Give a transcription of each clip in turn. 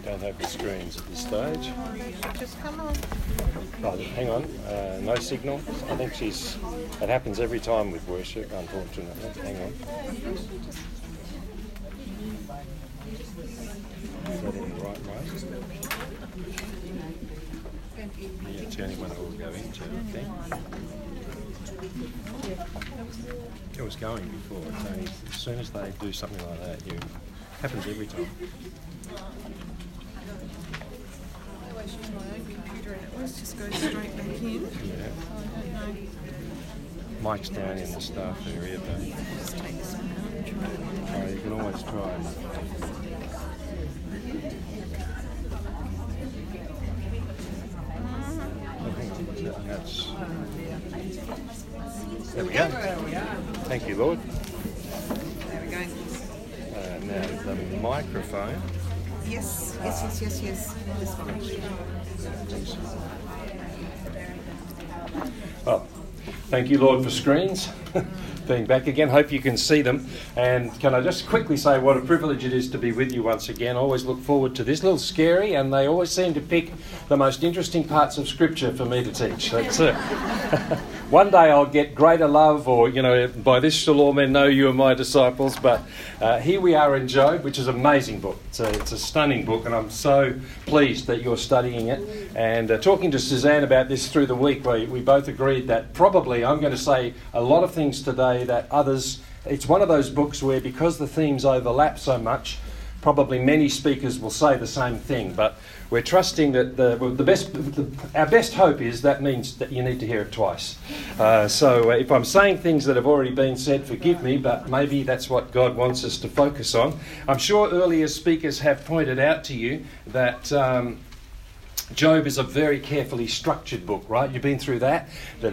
Don't have the screens at this stage. Just come on. Oh, hang on, no signal. I think it happens every time with worship, unfortunately. Hang on. Is that in the right way? Yeah, it's the only one I will go into, I think. It was going before. It's only, as soon as they do something like that, it happens every time. I always use my own computer and it always just goes straight back in. Yeah. So I don't know. Mike's down in the staff area, but Just take this one out and try it. oh, you can always try. That's, there we go. Thank you, Lord. There we go. Now the microphone. Yes. This one. Oh, thank you, Lord, for screens. Being back again. Hope you can see them. And can I just quickly say what a privilege it is to be with you once again. I always look forward to this. A little scary, and they always seem to pick the most interesting parts of Scripture for me to teach. That's it. One day I'll get greater love, or, by this shall all men know you are my disciples. But here we are in Job, which is an amazing book. It's a stunning book, and I'm so pleased that you're studying it. And talking to Suzanne about this through the week, we both agreed that probably I'm going to say a lot of things today that others... It's one of those books where, because the themes overlap so much, probably many speakers will say the same thing, but we're trusting that our best hope is that means that you need to hear it twice. So if I'm saying things that have already been said, forgive me, but maybe that's what God wants us to focus on. I'm sure earlier speakers have pointed out to you that Job is a very carefully structured book, right? You've been through that.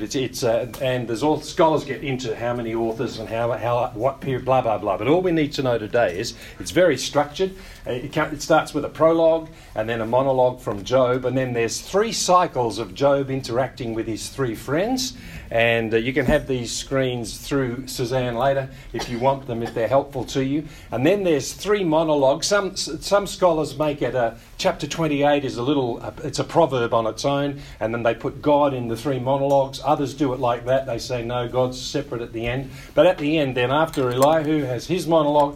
And there's all scholars get into how many authors and what period, blah blah blah. But all we need to know today is it's very structured. It starts with a prologue and then a monologue from Job, and then there's 3 cycles of Job interacting with his 3 friends. And you can have these screens through Suzanne later if you want them, if they're helpful to you. And then there's 3 monologues. Some scholars make it chapter 28 is it's a proverb on its own, and then they put God in the 3 monologues. Others do it like that. They say, no, God's separate at the end. But at the end, then after Elihu has his monologue,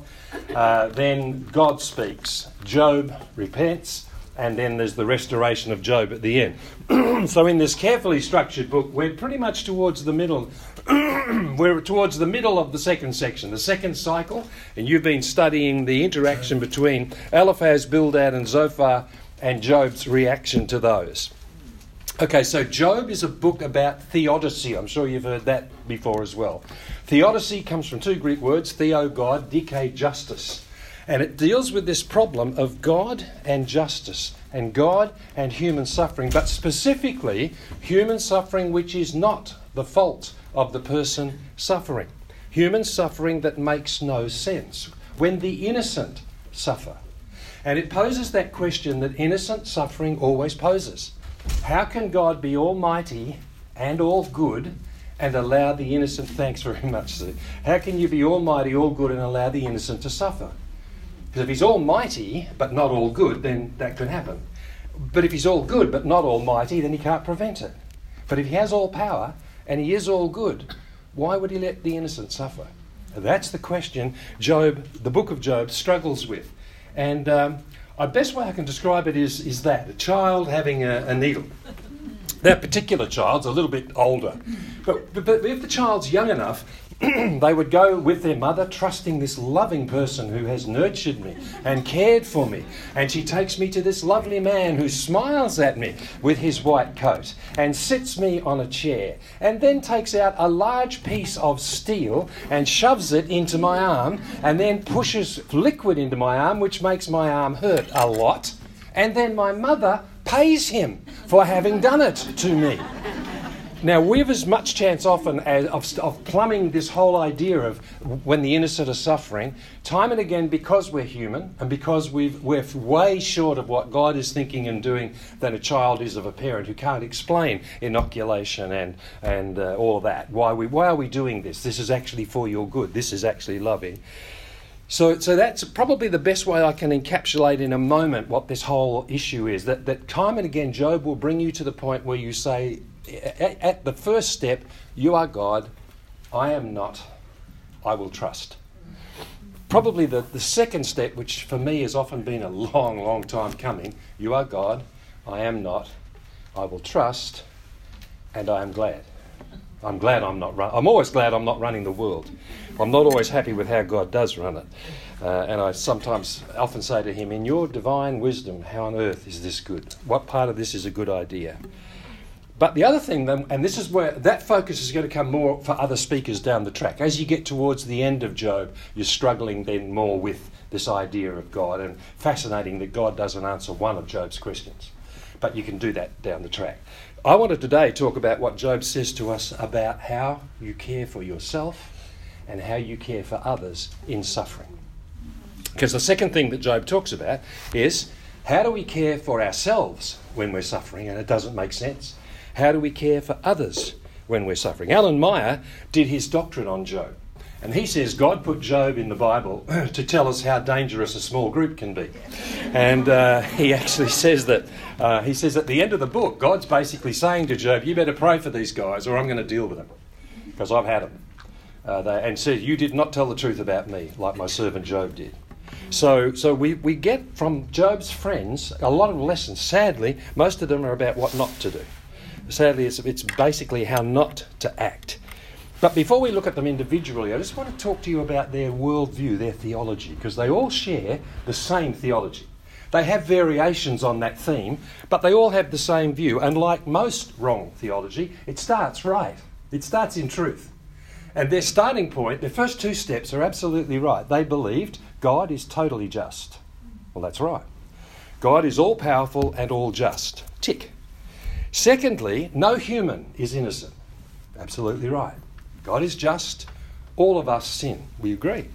then God speaks. Job repents, and then there's the restoration of Job at the end. So in this carefully structured book, we're pretty much towards the middle. We're towards the middle of the second section, the second cycle, and you've been studying the interaction between Eliphaz, Bildad and Zophar, and Job's reaction to those. Okay, so Job is a book about theodicy. I'm sure you've heard that before as well. Theodicy comes from 2 Greek words, theo, God, dike, justice. And it deals with this problem of God and justice, and God and human suffering, but specifically human suffering which is not the fault of the person suffering. Human suffering that makes no sense, when the innocent suffer. And it poses that question that innocent suffering always poses. How can God be almighty and all good and allow the innocent... Thanks very much, Sue. How can you be almighty, all good, and allow the innocent to suffer? Because if he's almighty but not all good, then that could happen. But if he's all good but not almighty, then he can't prevent it. But if he has all power and he is all good, why would he let the innocent suffer? That's the question the book of Job struggles with. And the best way I can describe it is that, a child having a needle. That particular child's a little bit older. But if the child's young enough, they would go with their mother, trusting this loving person who has nurtured me and cared for me. And she takes me to this lovely man who smiles at me with his white coat and sits me on a chair and then takes out a large piece of steel and shoves it into my arm and then pushes liquid into my arm, which makes my arm hurt a lot. And then my mother pays him for having done it to me. Now, we've as much chance often of plumbing this whole idea of when the innocent are suffering, time and again, because we're human and because we're way short of what God is thinking and doing than a child is of a parent who can't explain inoculation and all that. Why are we doing this? This is actually for your good. This is actually loving. So that's probably the best way I can encapsulate in a moment what this whole issue is. That time and again, Job will bring you to the point where you say, at the first step, you are God, I am not, I will trust. Probably the second step, which for me has often been a long, long time coming, you are God, I am not, I will trust, and I am glad. I'm glad I'm I'm always glad I'm not running the world. I'm not always happy with how God does run it. And I often say to him, in your divine wisdom, how on earth is this good? What part of this is a good idea? But the other thing, and this is where that focus is going to come more for other speakers down the track. As you get towards the end of Job, you're struggling then more with this idea of God, and fascinating that God doesn't answer one of Job's questions. But you can do that down the track. I want to today talk about what Job says to us about how you care for yourself and how you care for others in suffering. Because the second thing that Job talks about is, how do we care for ourselves when we're suffering and it doesn't make sense? How do we care for others when we're suffering? Alan Meyer did his doctorate on Job, and he says God put Job in the Bible to tell us how dangerous a small group can be. And he actually says that, at the end of the book, God's basically saying to Job, you better pray for these guys or I'm going to deal with them, because I've had them. And said, you did not tell the truth about me like my servant Job did. So we get from Job's friends a lot of lessons. Sadly, most of them are about what not to do. Sadly, it's basically how not to act. But before we look at them individually, I just want to talk to you about their worldview, their theology, because they all share the same theology. They have variations on that theme, but they all have the same view. And like most wrong theology, it starts right. It starts in truth. And their starting point, their first two steps are absolutely right. They believed God is totally just. Well, that's right. God is all-powerful and all-just. Tick. Secondly, no human is innocent. Absolutely right. God is just. All of us sin. We agree.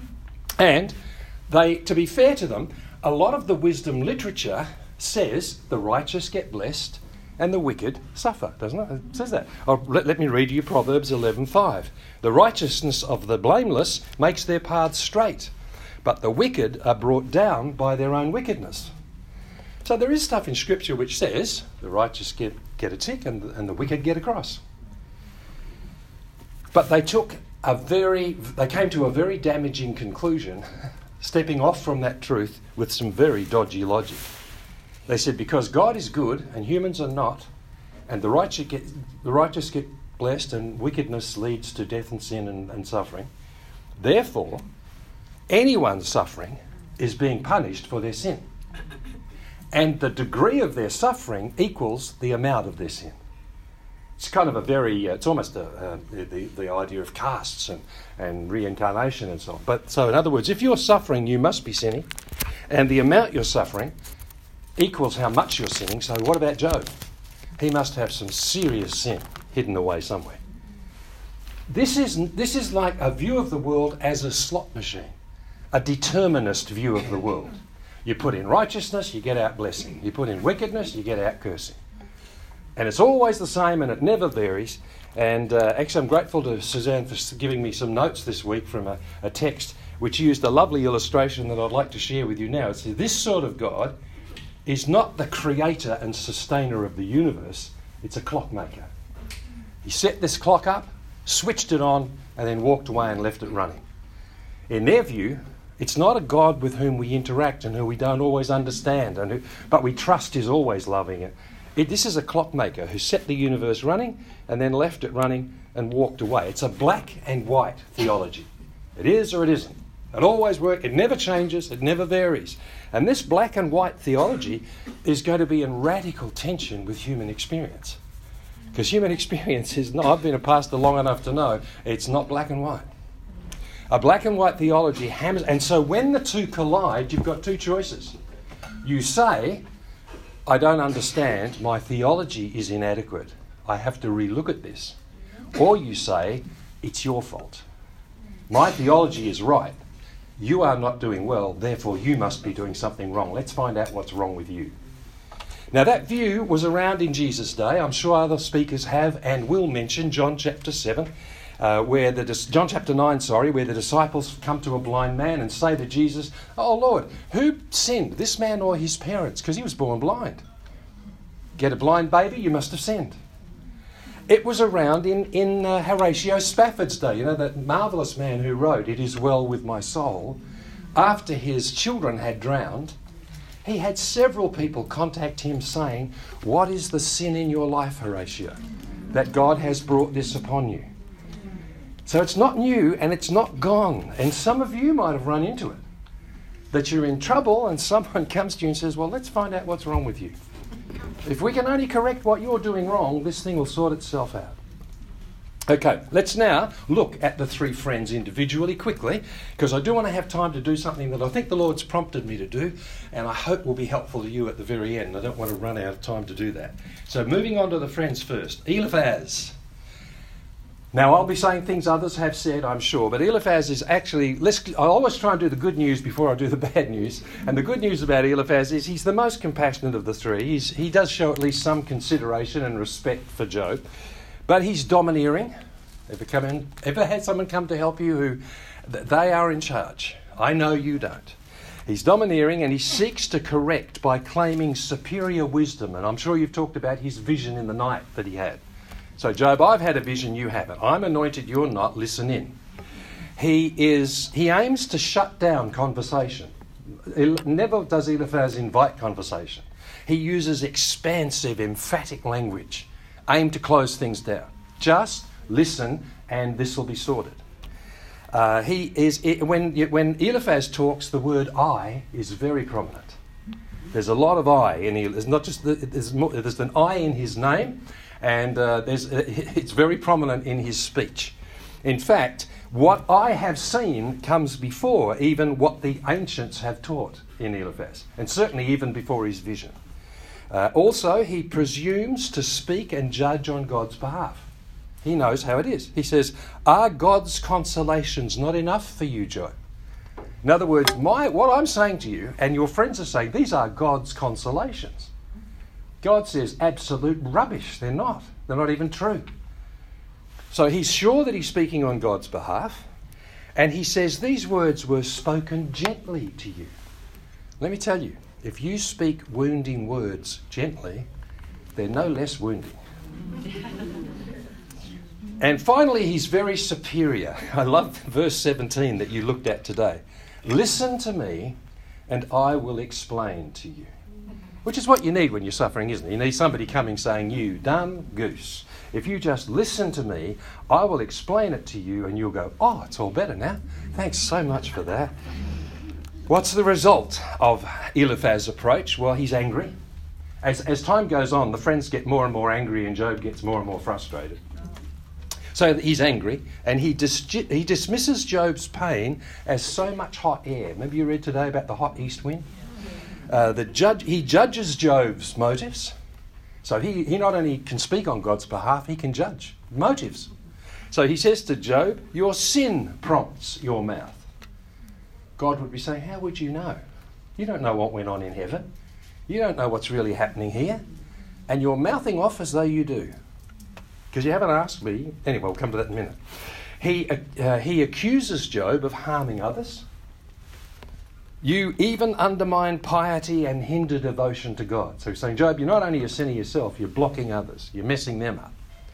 And to be fair to them, a lot of the wisdom literature says the righteous get blessed and the wicked suffer, doesn't it? It says that. Let me read you Proverbs 11:5. The righteousness of the blameless makes their paths straight, but the wicked are brought down by their own wickedness. So there is stuff in Scripture which says the righteous get a tick and the wicked get a cross. But they came to a very damaging conclusion, stepping off from that truth with some very dodgy logic. They said because God is good and humans are not, and the righteous get blessed and wickedness leads to death and sin and suffering, therefore anyone suffering is being punished for their sin. And the degree of their suffering equals the amount of their sin. It's kind of it's almost the idea of castes and reincarnation and so on. But so in other words, if you're suffering, you must be sinning, and the amount you're suffering equals how much you're sinning. So what about Job? He must have some serious sin hidden away somewhere. This is like a view of the world as a slot machine, a determinist view of the world. You put in righteousness, you get out blessing. You put in wickedness, you get out cursing. And it's always the same and it never varies. And actually I'm grateful to Suzanne for giving me some notes this week from a text which used a lovely illustration that I'd like to share with you now. It says, this sort of God is not the creator and sustainer of the universe, it's a clockmaker. He set this clock up, switched it on, and then walked away and left it running. In their view, it's not a God with whom we interact and who we don't always understand, but we trust is always loving it. This is a clockmaker who set the universe running and then left it running and walked away. It's a black and white theology. It is or it isn't. It always works. It never changes. It never varies. And this black and white theology is going to be in radical tension with human experience. Because human experience is not, I've been a pastor long enough to know, it's not black and white. A black and white theology hammers, and so when the two collide, you've got two choices. You say, I don't understand, my theology is inadequate, I have to relook at this. Or you say, it's your fault. My theology is right, you are not doing well, therefore you must be doing something wrong. Let's find out what's wrong with you. Now that view was around in Jesus' day. I'm sure other speakers have and will mention John chapter 7. John chapter 9, where the disciples come to a blind man and say to Jesus, "Oh Lord, who sinned, this man or his parents? Because he was born blind. Get a blind baby, you must have sinned." It was around in Horatio Spafford's day, you know, that marvellous man who wrote "It Is Well With My Soul." After his children had drowned, he had several people contact him saying, "What is the sin in your life, Horatio, that God has brought this upon you?" So it's not new and it's not gone. And some of you might have run into it, that you're in trouble and someone comes to you and says, "Well, let's find out what's wrong with you. If we can only correct what you're doing wrong, this thing will sort itself out." Okay, let's now look at the three friends individually quickly, because I do want to have time to do something that I think the Lord's prompted me to do, and I hope will be helpful to you at the very end. I don't want to run out of time to do that. So moving on to the friends first. Eliphaz. Now, I'll be saying things others have said, I'm sure, but Eliphaz is actually... I always try and do the good news before I do the bad news. And the good news about Eliphaz is he's the most compassionate of the three. He does show at least some consideration and respect for Job. But he's domineering. Ever had someone come to help you who... They are in charge. I know you don't. He's domineering and he seeks to correct by claiming superior wisdom. And I'm sure you've talked about his vision in the night that he had. So, Job, I've had a vision, you haven't. I'm anointed, you're not. Listen in. He aims to shut down conversation. Never does Eliphaz invite conversation. He uses expansive, emphatic language, aimed to close things down. Just listen, and this will be sorted. When Eliphaz talks, the word "I" is very prominent. There's a lot of "I" in Eliphaz. There's not just there's an "I" in his name. And it's very prominent in his speech. In fact, what I have seen comes before even what the ancients have taught in Eliphaz, and certainly even before his vision. Also, he presumes to speak and judge on God's behalf. He knows how it is. He says, "Are God's consolations not enough for you, Job?" In other words, what I'm saying to you, and your friends are saying, these are God's consolations. God says, absolute rubbish. They're not. They're not even true. So he's sure that he's speaking on God's behalf. And he says, these words were spoken gently to you. Let me tell you, if you speak wounding words gently, they're no less wounding. And finally, he's very superior. I love verse 17 that you looked at today. "Listen to me and I will explain to you." Which is what you need when you're suffering, isn't it? You need somebody coming saying, "You dumb goose. If you just listen to me, I will explain it to you," and you'll go, "Oh, it's all better now. Thanks so much for that." What's the result of Eliphaz's approach? Well, he's angry. As time goes on, the friends get more and more angry and Job gets more and more frustrated. So he's angry and he dismisses Job's pain as so much hot air. Maybe you read today about the hot east wind? He judges Job's motives. So he not only can speak on God's behalf, he can judge motives. So he says to Job, "Your sin prompts your mouth." God would be saying, how would you know? You don't know what went on in heaven. You don't know what's really happening here. And you're mouthing off as though you do. Because you haven't asked me. Anyway, we'll come to that in a minute. He accuses Job of harming others. "You even undermine piety and hinder devotion to God." So he's saying, Job, you're not only a sinner yourself, you're blocking others. You're messing them up.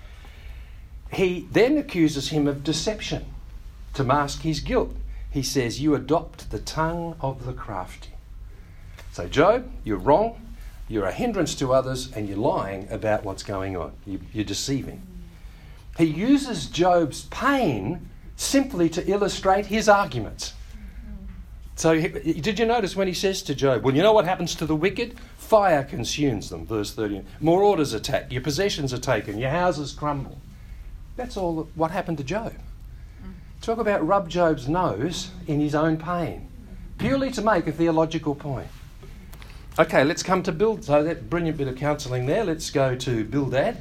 He then accuses him of deception to mask his guilt. He says, "You adopt the tongue of the crafty." So Job, you're wrong. You're a hindrance to others and you're lying about what's going on. You're deceiving. He uses Job's pain simply to illustrate his arguments. So did you notice when he says to Job, "Well, you know what happens to the wicked? Fire consumes them," verse 13. "More orders attack, your possessions are taken, your houses crumble." That's all what happened to Job. Talk about rub Job's nose in his own pain, purely to make a theological point. Okay, let's come to Bildad. So that brilliant bit of counselling there. Let's go to Bildad.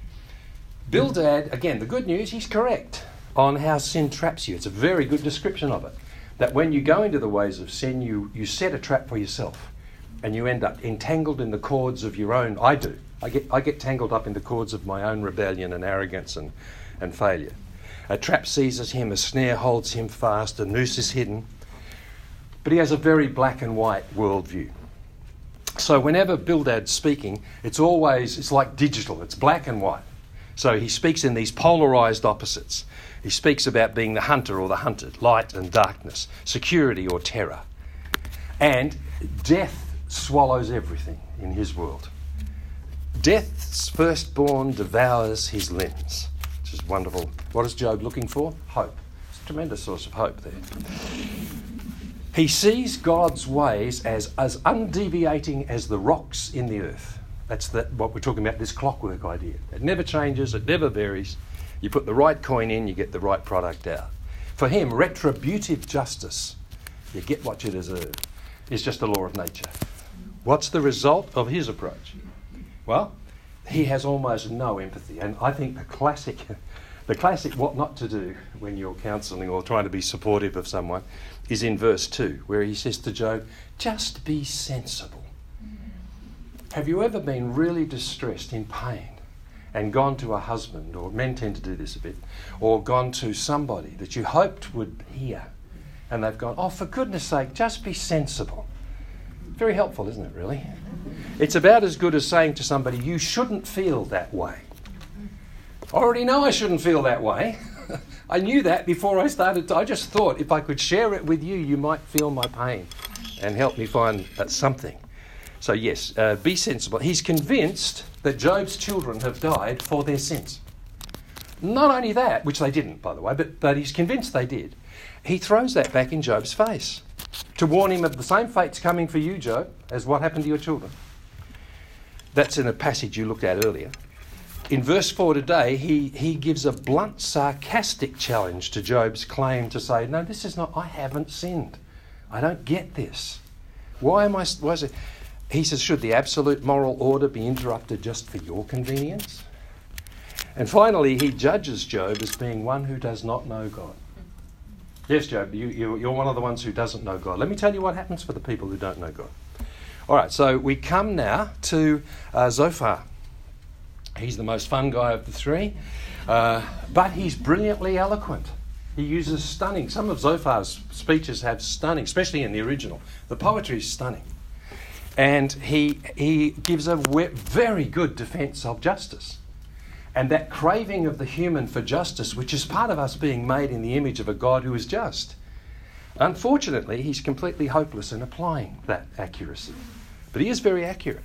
Bildad, again, the good news, he's correct on how sin traps you. It's a very good description of it. That when you go into the ways of sin, you set a trap for yourself and you end up entangled in the cords of your own... I do. I get tangled up in the cords of my own rebellion and arrogance and failure. A trap seizes him, a snare holds him fast, a noose is hidden. But he has a very black and white worldview. So whenever Bildad's speaking, it's like digital, it's black and white. So he speaks in these polarised opposites. He speaks about being the hunter or the hunted, light and darkness, security or terror. And death swallows everything in his world. Death's firstborn devours his limbs, which is wonderful. What is Job looking for? Hope. It's a tremendous source of hope there. He sees God's ways as undeviating as the rocks in the earth. That's what we're talking about, this clockwork idea. It never changes, it never varies. You put the right coin in, you get the right product out. For him, retributive justice, you get what you deserve, is just a law of nature. What's the result of his approach? Well, he has almost no empathy. And I think the classic what not to do when you're counselling or trying to be supportive of someone is in verse 2, where he says to Job, just be sensible. Have you ever been really distressed, in pain, and gone to a husband, or men tend to do this a bit, or gone to somebody that you hoped would hear, and they've gone, oh, for goodness sake, just be sensible. Very helpful, isn't it, really? It's about as good as saying to somebody, you shouldn't feel that way. I already know I shouldn't feel that way. I knew that before I started. I just thought if I could share it with you, you might feel my pain and help me find something. So yes, be sensible. He's convinced that Job's children have died for their sins. Not only that, which they didn't, by the way, but he's convinced they did. He throws that back in Job's face to warn him of the same fate's coming for you, Job, as what happened to your children. That's in a passage you looked at earlier. In verse 4 today, he gives a blunt, sarcastic challenge to Job's claim to say, no, this is not, I haven't sinned. I don't get this. Why is it? He says, should the absolute moral order be interrupted just for your convenience? And finally, he judges Job as being one who does not know God. Yes, Job, you're one of the ones who doesn't know God. Let me tell you what happens for the people who don't know God. All right, so we come now to Zophar. He's the most fun guy of the three, but he's brilliantly eloquent. He uses stunning. Some of Zophar's speeches have stunning, especially in the original. The poetry is stunning. And he gives a very good defence of justice. And that craving of the human for justice, which is part of us being made in the image of a God who is just. Unfortunately, he's completely hopeless in applying that accuracy. But he is very accurate.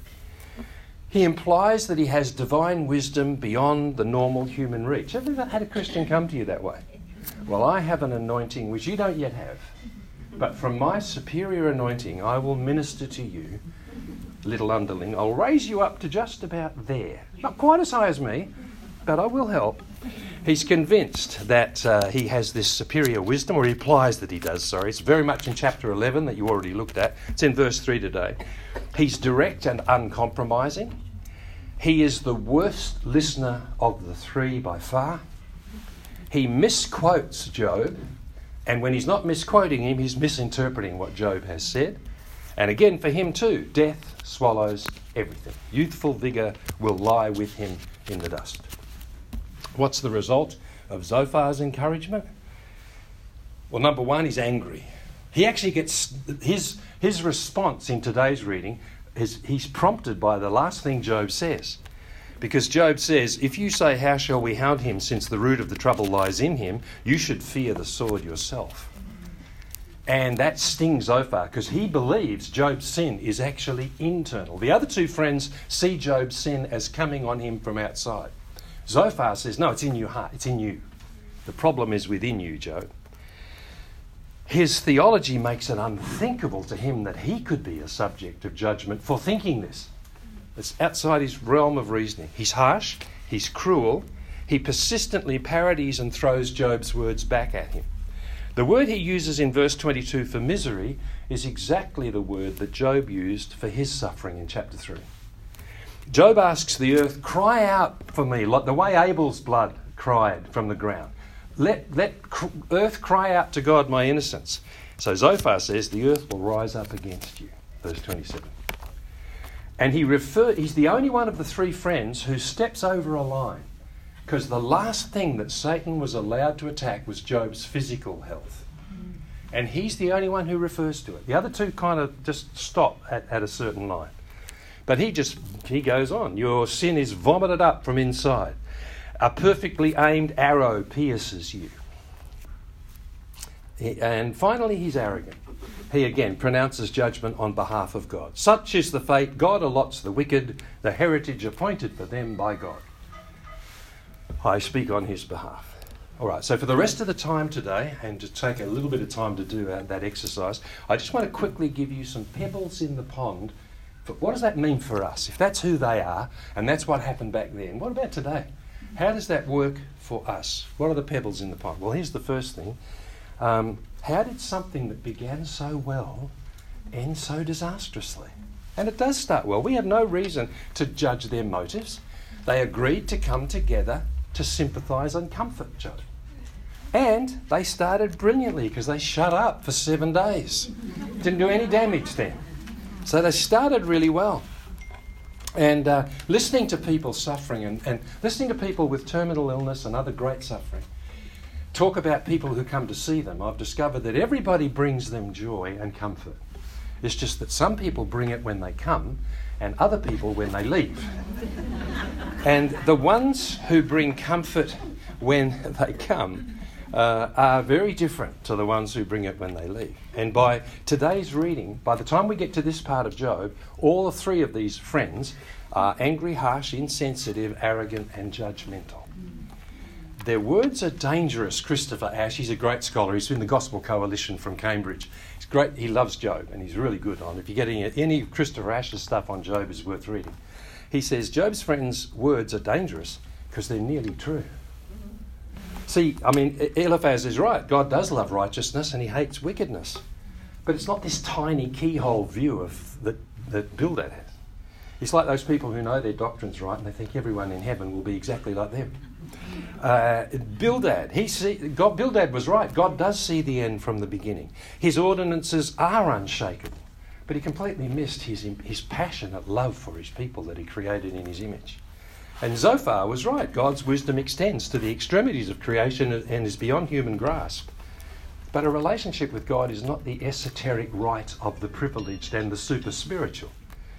He implies that he has divine wisdom beyond the normal human reach. Have you ever had a Christian come to you that way? Well, I have an anointing which you don't yet have. But from my superior anointing, I will minister to you, little underling. I'll raise you up to just about there. Not quite as high as me, but I will help. He's convinced that he has this superior wisdom, or he implies that he does, sorry. It's very much in chapter 11 that you already looked at. It's in verse 3 today. He's direct and uncompromising. He is the worst listener of the three by far. He misquotes Job, and when he's not misquoting him, he's misinterpreting what Job has said. And again, for him too, death swallows everything. Youthful vigour will lie with him in the dust. What's the result of Zophar's encouragement? Well, number one, he's angry. He actually gets his response in today's reading is he's prompted by the last thing Job says. Because Job says, if you say, how shall we hound him since the root of the trouble lies in him, you should fear the sword yourself. And that stings Zophar because he believes Job's sin is actually internal. The other two friends see Job's sin as coming on him from outside. Zophar says, no, it's in your heart, it's in you. The problem is within you, Job. His theology makes it unthinkable to him that he could be a subject of judgment for thinking this. It's outside his realm of reasoning. He's harsh, he's cruel, he persistently parodies and throws Job's words back at him. The word he uses in verse 22 for misery is exactly the word that Job used for his suffering in chapter 3. Job asks the earth, cry out for me, like the way Abel's blood cried from the ground. Let earth cry out to God my innocence. So Zophar says the earth will rise up against you. Verse 27. And he's the only one of the three friends who steps over a line Because the last thing that Satan was allowed to attack was Job's physical health. And he's the only one who refers to it. The other two kind of just stop at a certain line. But he goes on. Your sin is vomited up from inside. A perfectly aimed arrow pierces you. And finally, he's arrogant. He again pronounces judgment on behalf of God. Such is the fate God allots the wicked, the heritage appointed for them by God. I speak on his behalf. All right, so for the rest of the time today, and to take a little bit of time to do that exercise, I just want to quickly give you some pebbles in the pond. But what does that mean for us? If that's who they are, and that's what happened back then, what about today? How does that work for us? What are the pebbles in the pond? Well, here's the first thing. How did something that began so well end so disastrously? And it does start well. We have no reason to judge their motives. They agreed to come together to sympathise and comfort Job. And they started brilliantly because they shut up for 7 days. Didn't do any damage then. So they started really well. And listening to people suffering and listening to people with terminal illness and other great suffering, talk about people who come to see them, I've discovered that everybody brings them joy and comfort. It's just that some people bring it when they come and other people when they leave. And the ones who bring comfort when they come are very different to the ones who bring it when they leave. And by today's reading, by the time we get to this part of Job, all 3 of these friends are angry, harsh, insensitive, arrogant and judgmental. Their words are dangerous. Christopher Ash, he's a great scholar. He's in the Gospel Coalition from Cambridge. He's great. He loves Job and he's really good on it. If you're getting any of Christopher Ash's stuff on Job, is worth reading. He says Job's friends' words are dangerous because they're nearly true. See, I mean, Eliphaz is right. God does love righteousness and he hates wickedness. But it's not this tiny keyhole view of that Bildad has. It's like those people who know their doctrine's right and they think everyone in heaven will be exactly like them. Bildad was right. God does see the end from the beginning. His ordinances are unshakable. But he completely missed his passionate love for his people that he created in his image. And Zophar was right. God's wisdom extends to the extremities of creation and is beyond human grasp. But a relationship with God is not the esoteric right of the privileged and the super spiritual.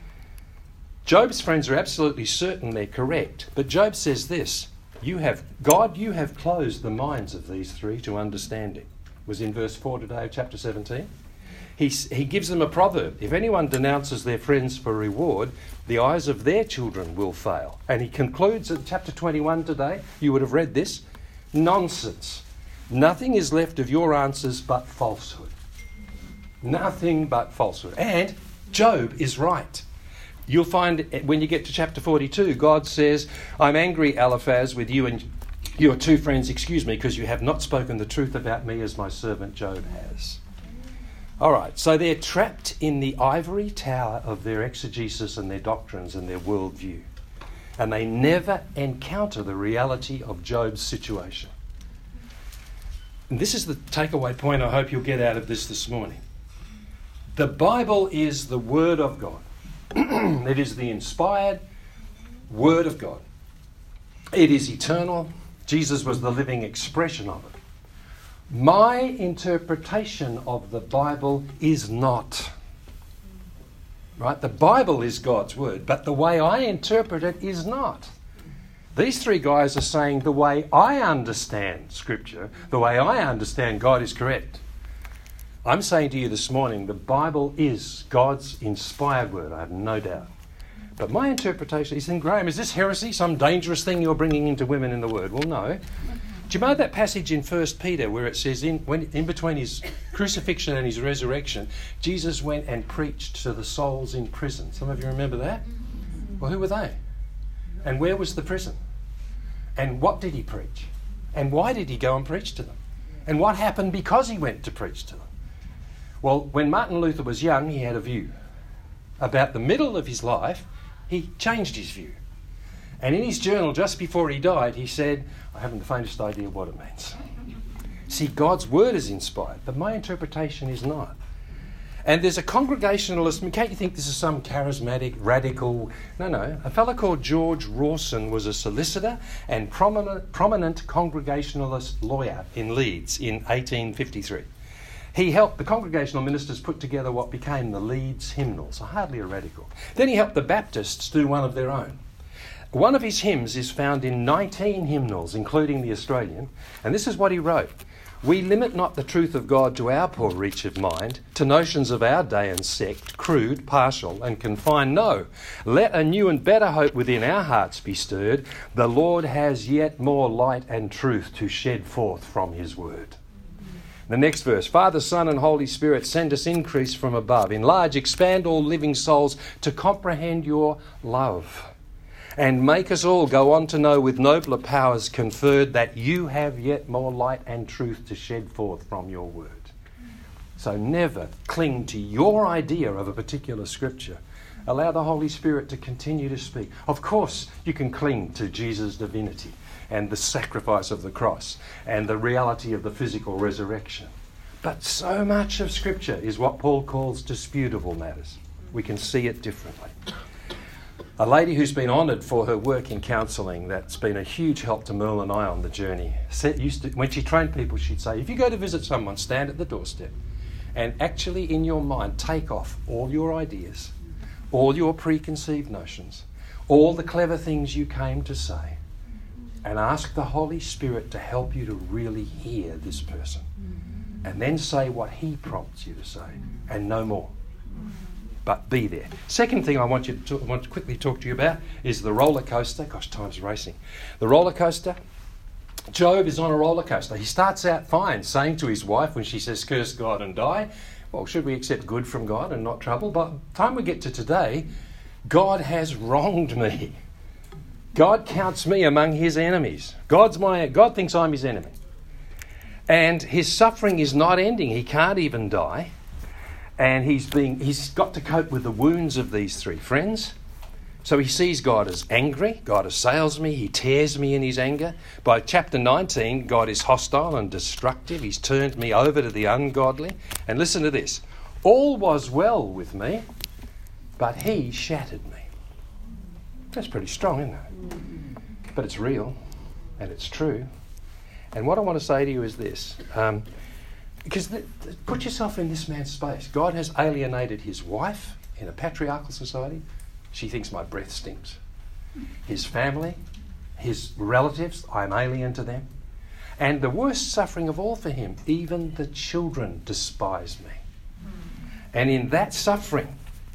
Job's friends are absolutely certain they're correct. But Job says this, you have closed the minds of these 3 to understanding. It was in verse 4 today of chapter 17. He gives them a proverb. If anyone denounces their friends for reward, the eyes of their children will fail. And he concludes at chapter 21 today, you would have read this, nonsense. Nothing is left of your answers but falsehood. Nothing but falsehood. And Job is right. You'll find when you get to chapter 42, God says, I'm angry, Eliphaz, with you and your 2 friends, because you have not spoken the truth about me as my servant Job has. All right, so they're trapped in the ivory tower of their exegesis and their doctrines and their worldview. And they never encounter the reality of Job's situation. And this is the takeaway point I hope you'll get out of this morning. The Bible is the Word of God. It is the inspired Word of God. It is eternal. Jesus was the living expression of it. My interpretation of the Bible is not. Right? The Bible is God's Word, but the way I interpret it is not. These 3 guys are saying the way I understand Scripture, the way I understand God is correct. I'm saying to you this morning, the Bible is God's inspired Word, I have no doubt. But my interpretation is, then, Graham, is this heresy, some dangerous thing you're bringing into women in the Word? Well, no. Do you know that passage in 1 Peter where it says in between his crucifixion and his resurrection, Jesus went and preached to the souls in prison? Some of you remember that? Well, who were they? And where was the prison? And what did he preach? And why did he go and preach to them? And what happened because he went to preach to them? Well, when Martin Luther was young, he had a view. About the middle of his life, he changed his view. And in his journal, just before he died, he said, I haven't the faintest idea what it means. See, God's Word is inspired, but my interpretation is not. And there's a Congregationalist, can't you think this is some charismatic, radical... No. A fellow called George Rawson was a solicitor and prominent Congregationalist lawyer in Leeds in 1853. He helped the Congregational ministers put together what became the Leeds hymnals, hardly a radical. Then he helped the Baptists do one of their own. One of his hymns is found in 19 hymnals, including the Australian, and this is what he wrote. We limit not the truth of God to our poor reach of mind, to notions of our day and sect, crude, partial and confined. No, let a new and better hope within our hearts be stirred. The Lord has yet more light and truth to shed forth from his word. The next verse, Father, Son and Holy Spirit, send us increase from above. Enlarge, expand all living souls to comprehend your love. And make us all go on to know with nobler powers conferred that you have yet more light and truth to shed forth from your word. So never cling to your idea of a particular scripture. Allow the Holy Spirit to continue to speak. Of course, you can cling to Jesus' divinity and the sacrifice of the cross and the reality of the physical resurrection. But so much of scripture is what Paul calls disputable matters. We can see it differently. A lady who's been honoured for her work in counselling, that's been a huge help to Merle and I on the journey, when she trained people, she'd say, if you go to visit someone, stand at the doorstep and actually in your mind take off all your ideas, all your preconceived notions, all the clever things you came to say, and ask the Holy Spirit to help you to really hear this person. And then say what he prompts you to say, and no more. But be there. Second thing I want to quickly talk to you about is the roller coaster. Gosh, time's racing. The roller coaster. Job is on a roller coaster. He starts out fine, saying to his wife when she says, curse God and die, well, should we accept good from God and not trouble? But by the time we get to today, God has wronged me. God counts me among his enemies. God thinks I'm his enemy. And his suffering is not ending. He can't even die. And he's got to cope with the wounds of these three friends. So he sees God as angry. God assails me. He tears me in his anger. By chapter 19, God is hostile and destructive. He's turned me over to the ungodly. And listen to this. All was well with me, but he shattered me. That's pretty strong, isn't it? But it's real and it's true. And what I want to say to you is this. Because put yourself in this man's space. God has alienated his wife in a patriarchal society. She thinks my breath stinks. His family, his relatives, I'm alien to them. And the worst suffering of all for him, even the children despise me. And in that suffering,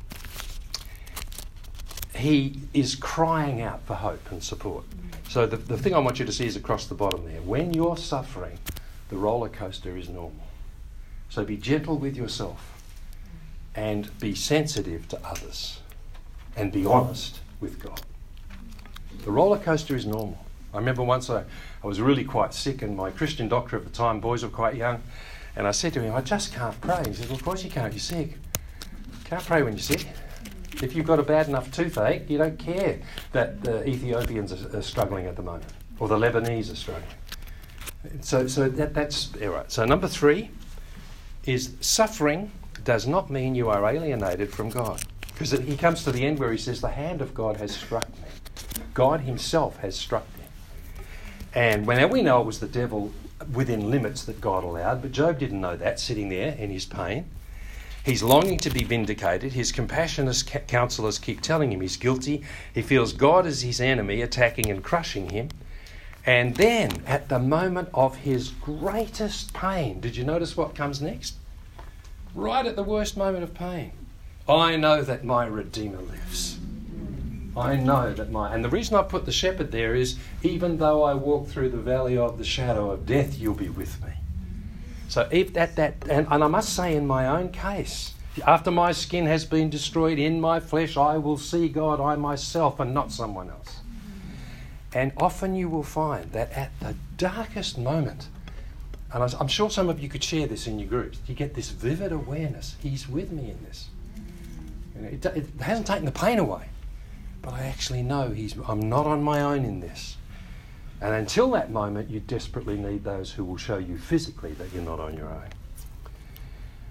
he is crying out for hope and support. So the thing I want you to see is across the bottom there. When you're suffering, the roller coaster is normal. So be gentle with yourself and be sensitive to others and be honest with God. The roller coaster is normal. I remember once I was really quite sick and my Christian doctor at the time, boys were quite young, and I said to him, I just can't pray. He said, well, of course you can't, you're sick. You can't pray when you're sick. If you've got a bad enough toothache, you don't care that the Ethiopians are struggling at the moment or the Lebanese are struggling. So that's all right. So number 3 is suffering does not mean you are alienated from God. Because he comes to the end where he says, the hand of God has struck me. God himself has struck me. And now we know it was the devil within limits that God allowed, but Job didn't know that, sitting there in his pain. He's longing to be vindicated. His compassionate counsellors keep telling him he's guilty. He feels God is his enemy, attacking and crushing him. And then, at the moment of his greatest pain, did you notice what comes next? Right at the worst moment of pain. I know that my Redeemer lives. I know that and the reason I put the shepherd there is, even though I walk through the valley of the shadow of death, you'll be with me. So if and I must say in my own case, after my skin has been destroyed in my flesh, I will see God, I myself, and not someone else. And often you will find that at the darkest moment, and I'm sure some of you could share this in your groups, you get this vivid awareness, he's with me in this. You know, it hasn't taken the pain away, but I actually know I'm not on my own in this. And until that moment, you desperately need those who will show you physically that you're not on your own.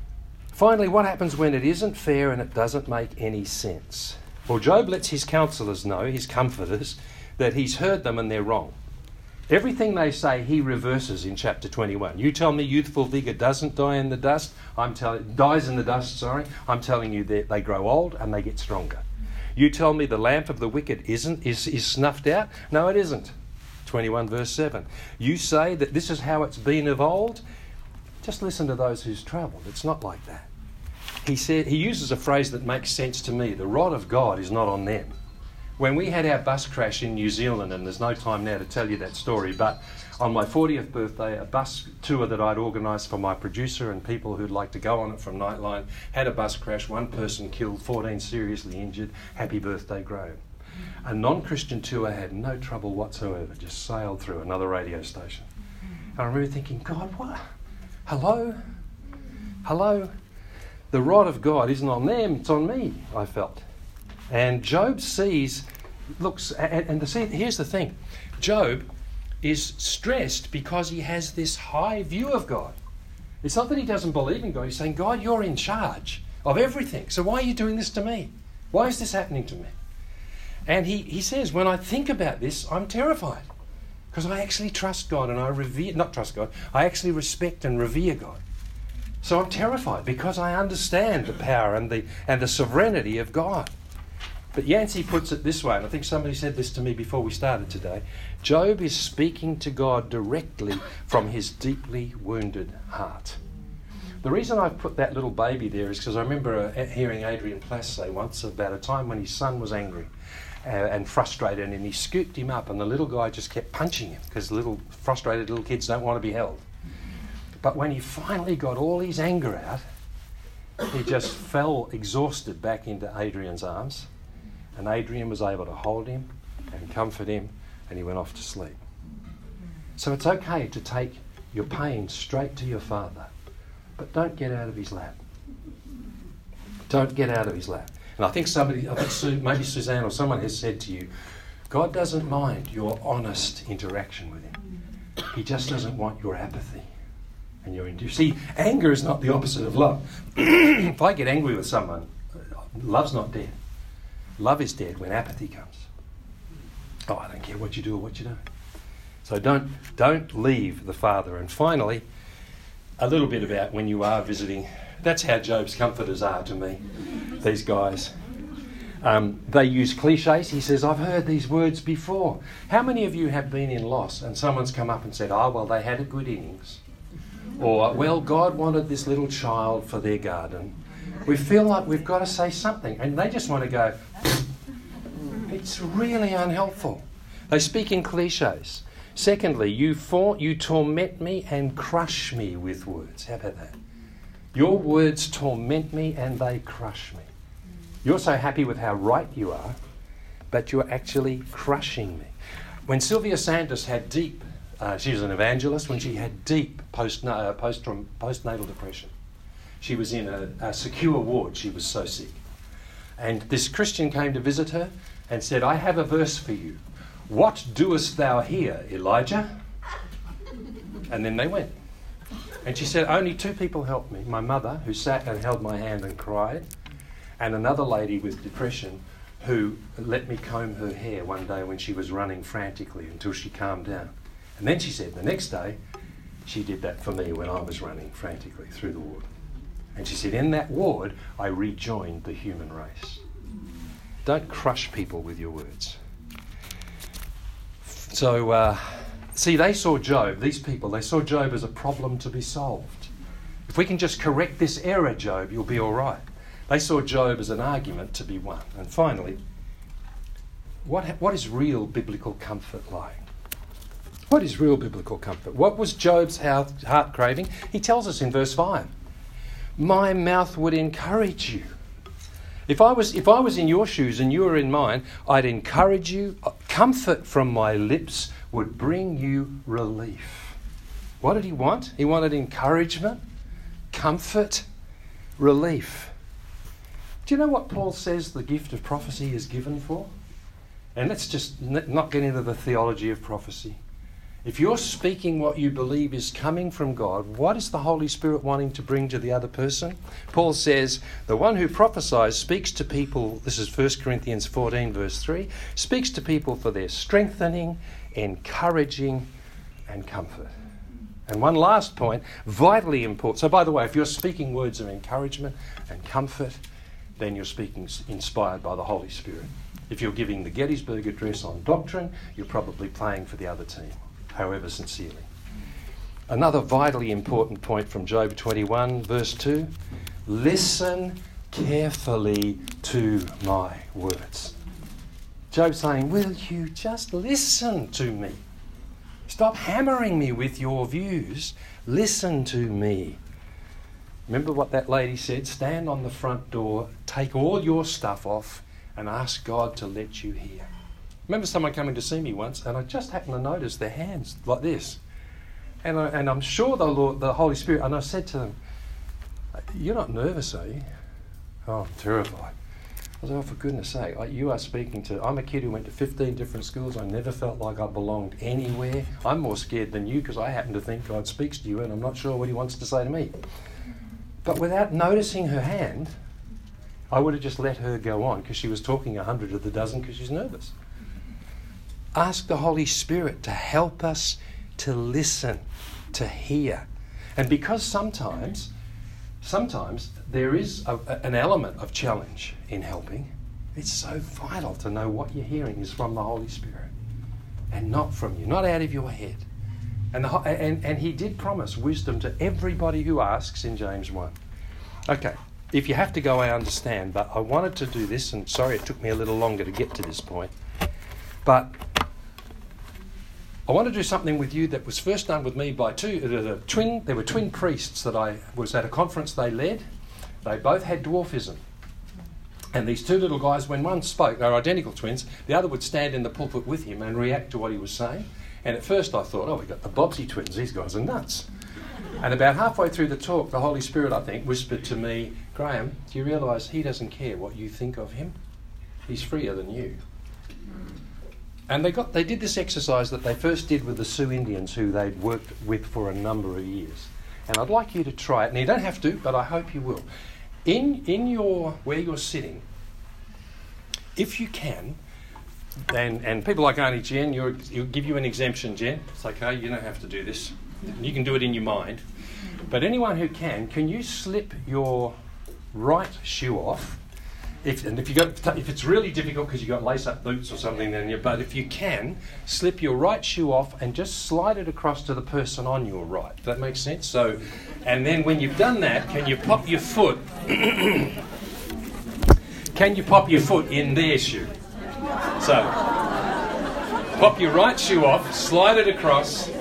Finally, what happens when it isn't fair and it doesn't make any sense? Well, Job lets his counsellors know, his comforters, that he's heard them and they're wrong. Everything they say, he reverses in chapter 21. You tell me youthful vigour doesn't die in the dust. Dies in the dust. I'm telling you that they grow old and they get stronger. You tell me the lamp of the wicked is snuffed out. No, it isn't. 21 verse 7. You say that this is how it's been of old. Just listen to those who's travelled. It's not like that. He uses a phrase that makes sense to me. The rod of God is not on them. When we had our bus crash in New Zealand, and there's no time now to tell you that story, but on my 40th birthday, a bus tour that I'd organised for my producer and people who'd like to go on it from Nightline had a bus crash, 1 person killed, 14 seriously injured. Happy birthday, Graham. A non-Christian tour had no trouble whatsoever, just sailed through another radio station. And I remember thinking, God, what? Hello? The rod of God isn't on them, it's on me, I felt. And Job here's the thing. Job is stressed because he has this high view of God. It's not that he doesn't believe in God. He's saying, God, you're in charge of everything. So why are you doing this to me? Why is this happening to me? And he says, when I think about this, I'm terrified. Because I actually trust God and I actually respect and revere God. So I'm terrified because I understand the power and the sovereignty of God. But Yancey puts it this way, and I think somebody said this to me before we started today. Job is speaking to God directly from his deeply wounded heart. The reason I've put that little baby there is because I remember hearing Adrian Plass say once about a time when his son was angry and frustrated, and he scooped him up, and the little guy just kept punching him because frustrated little kids don't want to be held. But when he finally got all his anger out, he just fell exhausted back into Adrian's arms. And Adrian was able to hold him and comfort him, and he went off to sleep. So it's okay to take your pain straight to your Father, but don't get out of his lap. Don't get out of his lap. And I think maybe Suzanne or someone has said to you, God doesn't mind your honest interaction with him. He just doesn't want your apathy. And you see, anger is not the opposite of love. If I get angry with someone, love's not dead. Love is dead when apathy comes. Oh, I don't care what you do or what you don't. So don't leave the Father. And finally, a little bit about when you are visiting. That's how Job's comforters are to me, these guys. They use cliches. He says, I've heard these words before. How many of you have been in loss and someone's come up and said, oh, well, they had a good innings. Or, well, God wanted this little child for their garden. We feel like we've got to say something, and they just want to go, it's really unhelpful. They speak in cliches. Secondly, you torment me and crush me with words. How about that? Your words torment me and they crush me. You're so happy with how right you are, but you're actually crushing me. When Sylvia Sanders had deep, she was an evangelist, when she had deep postnatal depression, she was in a secure ward. She was so sick. And this Christian came to visit her and said, I have a verse for you. What doest thou here, Elijah? And then they went. And she said, only 2 people helped me. My mother, who sat and held my hand and cried, and another lady with depression who let me comb her hair one day when she was running frantically until she calmed down. And then she said the next day, she did that for me when I was running frantically through the ward. And she said, in that ward, I rejoined the human race. Don't crush people with your words. So, see, they saw Job, these people, they saw Job as a problem to be solved. If we can just correct this error, Job, you'll be all right. They saw Job as an argument to be won. And finally, what is real biblical comfort like? What is real biblical comfort? What was Job's heart craving? He tells us in verse 5. My mouth would encourage you. If I was in your shoes and you were in mine, I'd encourage you. Comfort from my lips would bring you relief. What did he want? He wanted encouragement, comfort, relief. Do you know what Paul says the gift of prophecy is given for? And let's just not get into the theology of prophecy. If you're speaking what you believe is coming from God, what is the Holy Spirit wanting to bring to the other person? Paul says, the one who prophesies speaks to people, this is 1 Corinthians 14 verse 3, speaks to people for their strengthening, encouraging and comfort. And one last point, vitally important. So by the way, if you're speaking words of encouragement and comfort, then you're speaking inspired by the Holy Spirit. If you're giving the Gettysburg Address on doctrine, you're probably playing for the other team, however sincerely. Another vitally important point from Job 21 verse 2, listen carefully to my words. Job saying, will you just listen to me? Stop hammering me with your views. Listen to me. Remember what that lady said? Stand on the front door, take all your stuff off and ask God to let you hear. Remember someone coming to see me once and I just happened to notice their hands like this. And I'm sure the Holy Spirit, and I said to them, you're not nervous, are you? Oh, I'm terrified. I said, oh, for goodness sake, you are speaking to... I'm a kid who went to 15 different schools. I never felt like I belonged anywhere. I'm more scared than you because I happen to think God speaks to you and I'm not sure what he wants to say to me. But without noticing her hand, I would have just let her go on because she was talking 100 of the dozen because she's nervous. Ask the Holy Spirit to help us to listen, to hear. And because sometimes there is an element of challenge in helping, it's so vital to know what you're hearing is from the Holy Spirit and not from you, not out of your head. And he did promise wisdom to everybody who asks in James 1. Okay, if you have to go, I understand, but I wanted to do this, and sorry it took me a little longer to get to this point, but I want to do something with you that was first done with me by there were twin priests that I was at a conference they led. They both had dwarfism. And these two little guys, when one spoke, they were identical twins, the other would stand in the pulpit with him and react to what he was saying. And at first I thought, oh, we've got the Bobbsey twins, these guys are nuts. And about halfway through the talk, the Holy Spirit, I think, whispered to me, Graham, do you realise he doesn't care what you think of him? He's freer than you. And they did this exercise that they first did with the Sioux Indians who they'd worked with for a number of years. And I'd like you to try it. And you don't have to, but I hope you will. Where you're sitting, if you can, and people like Auntie Jen, you'll give you an exemption, Jen. It's okay, you don't have to do this. You can do it in your mind. But anyone who can you slip your right shoe off? If it's really difficult because you've got lace-up boots or something, but if you can, slip your right shoe off and just slide it across to the person on your right. Does that make sense? So, and then when you've done that, can you pop your foot? Can you pop your foot in their shoe? So, pop your right shoe off, slide it across.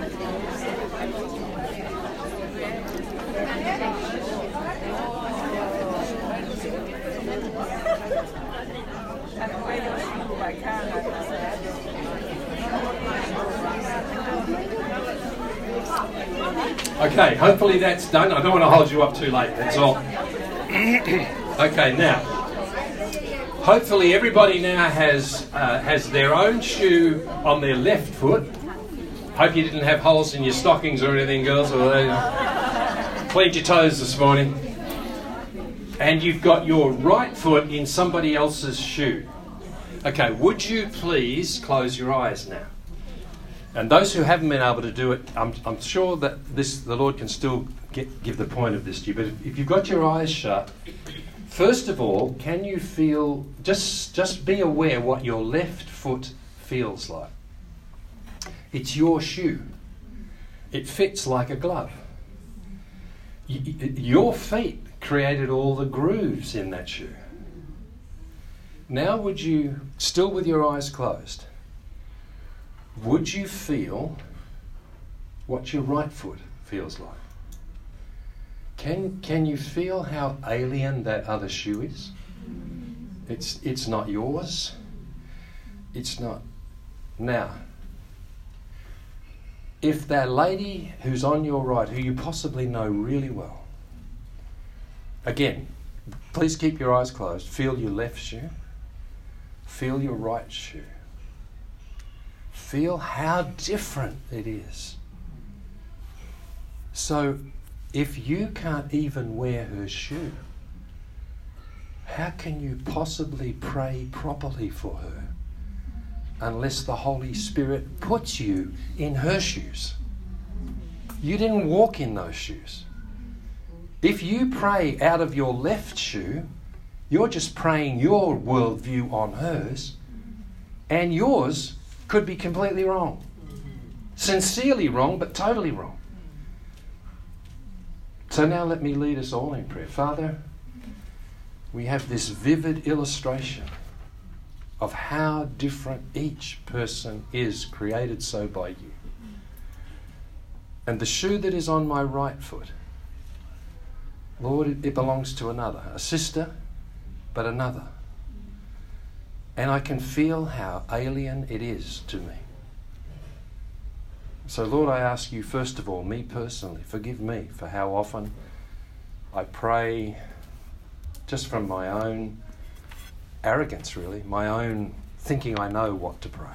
Okay, hopefully that's done. I don't want to hold you up too late, that's all. Okay, now, hopefully everybody now has their own shoe on their left foot. Hope you didn't have holes in your stockings or anything, girls. Or cleaned your toes this morning. And you've got your right foot in somebody else's shoe. Okay, would you please close your eyes now? And those who haven't been able to do it, I'm sure that the Lord can still give the point of this to you. But if you've got your eyes shut, first of all, can you feel, just be aware what your left foot feels like. It's your shoe. It fits like a glove. Your feet created all the grooves in that shoe. Now would you, still with your eyes closed, would you feel what your right foot feels like? Can you feel how alien that other shoe is? It's not yours. It's not. Now, if that lady who's on your right, who you possibly know really well, again, please keep your eyes closed. Feel your left shoe. Feel your right shoe. feel how different it is. So if you can't even wear her shoe, how can you possibly pray properly for her unless the Holy Spirit puts you in her shoes? You didn't walk in those shoes. If you pray out of your left shoe, you're just praying your worldview on hers, and yours could be completely wrong. Sincerely wrong, but totally wrong. So now let me lead us all in prayer. Father, we have this vivid illustration of how different each person is, created so by you. And the shoe that is on my right foot, Lord, it belongs to another, a sister, but another. And I can feel how alien it is to me. So Lord, I ask you, first of all, me personally, forgive me for how often I pray just from my own arrogance, really, my own thinking I know what to pray.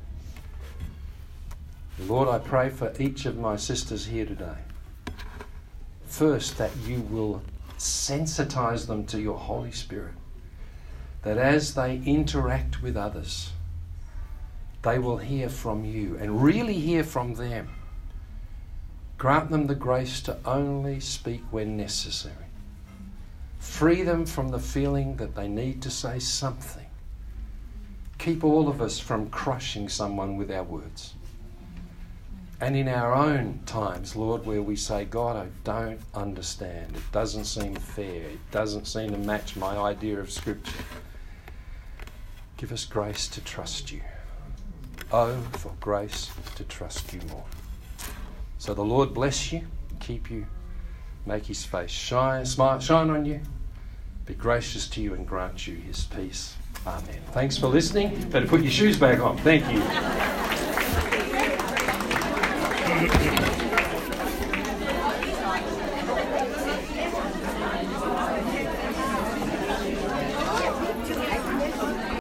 Lord, I pray for each of my sisters here today. First, that you will sensitize them to your Holy Spirit, that as they interact with others, they will hear from you and really hear from them. Grant them the grace to only speak when necessary. Free them from the feeling that they need to say something. Keep all of us from crushing someone with our words. And in our own times, Lord, where we say, God, I don't understand. It doesn't seem fair. It doesn't seem to match my idea of Scripture. Give us grace to trust you. Oh, for grace to trust you more. So the Lord bless you, keep you, make his face shine on you, be gracious to you and grant you his peace. Amen. Thanks for listening. Better put your shoes back on. Thank you.